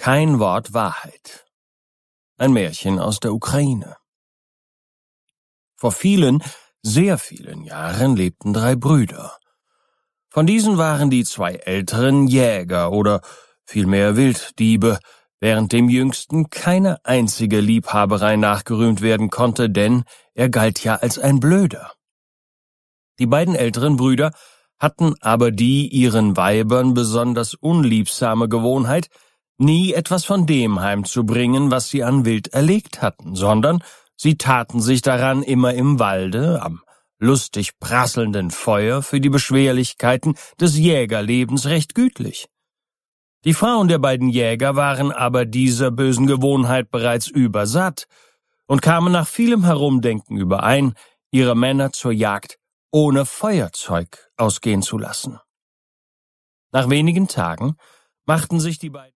Kein Wort Wahrheit. Ein Märchen aus der Ukraine. Vor vielen, sehr vielen Jahren lebten 3 Brüder. Von diesen waren die 2 älteren Jäger oder vielmehr Wilddiebe, während dem Jüngsten keine einzige Liebhaberei nachgerühmt werden konnte, denn er galt ja als ein Blöder. Die beiden älteren Brüder hatten aber die ihren Weibern besonders unliebsame Gewohnheit, nie etwas von dem heimzubringen, was sie an Wild erlegt hatten, sondern sie taten sich daran, immer im Walde, am lustig prasselnden Feuer für die Beschwerlichkeiten des Jägerlebens recht gütlich. Die Frauen der beiden Jäger waren aber dieser bösen Gewohnheit bereits übersatt und kamen nach vielem Herumdenken überein, ihre Männer zur Jagd ohne Feuerzeug ausgehen zu lassen. Nach wenigen Tagen machten sich die beiden